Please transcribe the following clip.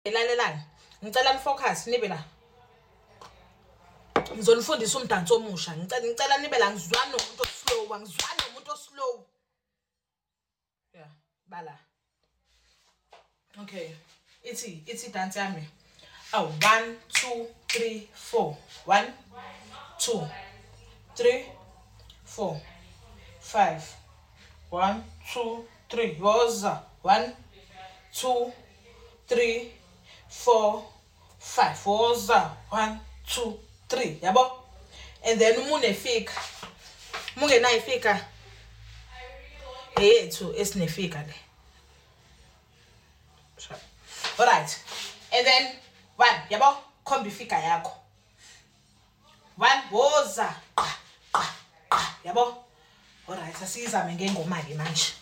Lalelani, ngicela mfocus nibe la. Ngizonifundisa umdanso omusha. Ngicela nibe la, ngizwana nomuntu oslow, angizwani nomuntu oslow. Yeah, bala. Okay. Ithi dance yami. Oh, 1 2 3 4. 1 2 3 4 5. 1 2 3. Woza. 1 2 3 4 5. Woza. 1 2 3. Yabo? And then umunefika. Mungenayifika. Eyethu esinefika le. All right. And then 1, yabo? Khomba ifika yakho. 1 woza. Yabo? All right, asizame ngengoma ke manje.